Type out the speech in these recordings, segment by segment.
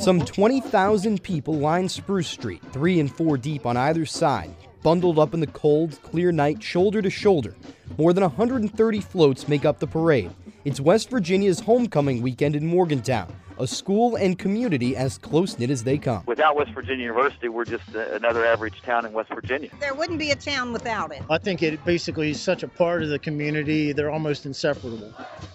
Some 20,000 people line Spruce Street, 3 and 4 deep on either side, bundled up in the cold, clear night, shoulder to shoulder. More than 130 floats make up the parade. It's West Virginia's homecoming weekend in Morgantown, a school and community as close-knit as they come. Without West Virginia University, we're just another average town in West Virginia. There wouldn't be a town without it. I think it basically is such a part of the community, they're almost inseparable.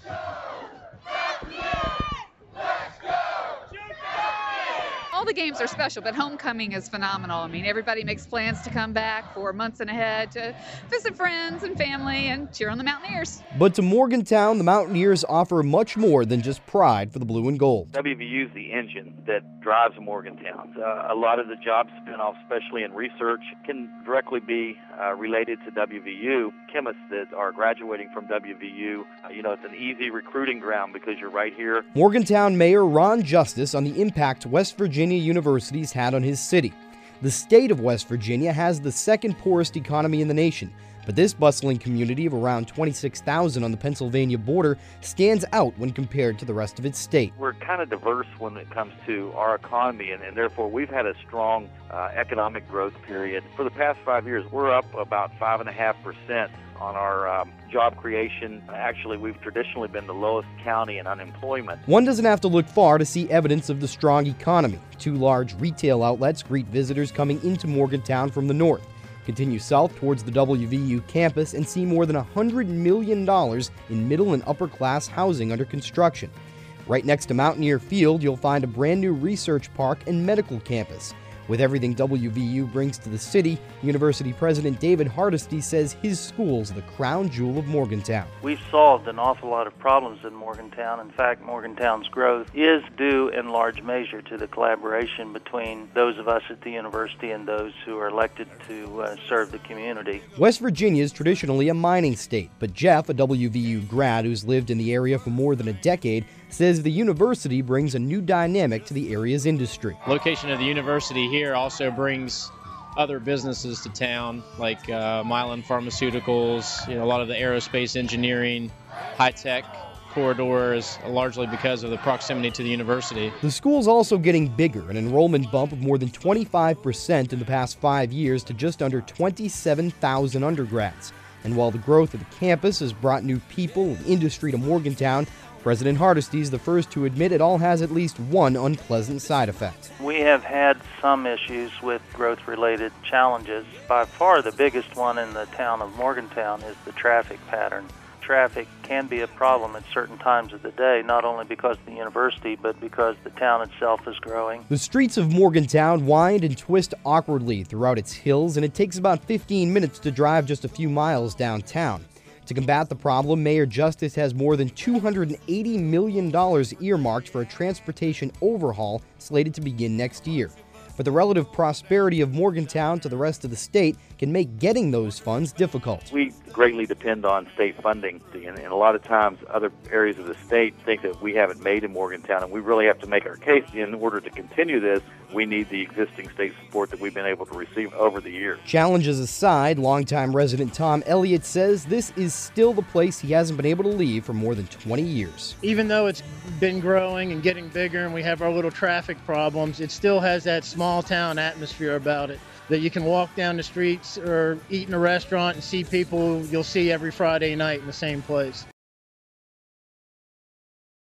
All the games are special, but homecoming is phenomenal. I mean, everybody makes plans to come back for months and ahead to visit friends and family and cheer on the Mountaineers. But to Morgantown, the Mountaineers offer much more than just pride for the blue and gold. WVU is the engine that drives Morgantown. A lot of the job spin-offs, especially in research, can directly be related to WVU. Chemists that are graduating from WVU, it's an easy recruiting ground because you're right here. Morgantown Mayor Ron Justice on the impact West Virginia University's had on his city. The state of West Virginia has the second poorest economy in the nation, but this bustling community of around 26,000 on the Pennsylvania border stands out when compared to the rest of its state. We're kind of diverse when it comes to our economy, and therefore we've had a strong economic growth period. For the past 5 years, we're up about 5.5% on our job creation. Actually, we've traditionally been the lowest county in unemployment. One doesn't have to look far to see evidence of the strong economy. 2 large retail outlets greet visitors coming into Morgantown from the north. Continue south towards the WVU campus and see more than $100 million in middle and upper class housing under construction. Right next to Mountaineer Field, you'll find a brand new research park and medical campus. With everything WVU brings to the city, University President David Hardesty says his school's the crown jewel of Morgantown. We've solved an awful lot of problems in Morgantown. In fact, Morgantown's growth is due in large measure to the collaboration between those of us at the university and those who are elected to serve the community. West Virginia is traditionally a mining state, but Jeff, a WVU grad who's lived in the area for more than a decade, says the university brings a new dynamic to the area's industry. Location of the university here also brings other businesses to town, like Mylan Pharmaceuticals, a lot of the aerospace engineering, high-tech corridors, largely because of the proximity to the university. The school's also getting bigger, an enrollment bump of more than 25% in the past 5 years to just under 27,000 undergrads. And while the growth of the campus has brought new people and industry to Morgantown, President Hardesty is the first to admit it all has at least one unpleasant side effect. We have had some issues with growth-related challenges. By far the biggest one in the town of Morgantown is the traffic pattern. Traffic can be a problem at certain times of the day, not only because of the university, but because the town itself is growing. The streets of Morgantown wind and twist awkwardly throughout its hills, and it takes about 15 minutes to drive just a few miles downtown. To combat the problem, Mayor Justice has more than $280 million earmarked for a transportation overhaul slated to begin next year. But the relative prosperity of Morgantown to the rest of the state can make getting those funds difficult. We greatly depend on state funding, and a lot of times other areas of the state think that we haven't made in Morgantown, and we really have to make our case. In order to continue this, we need the existing state support that we've been able to receive over the years. Challenges aside, longtime resident Tom Elliott says this is still the place he hasn't been able to leave for more than 20 years. Even though it's been growing and getting bigger and we have our little traffic problems, it still has that small town atmosphere about it, that you can walk down the streets or eat in a restaurant and see people you'll see every Friday night in the same place.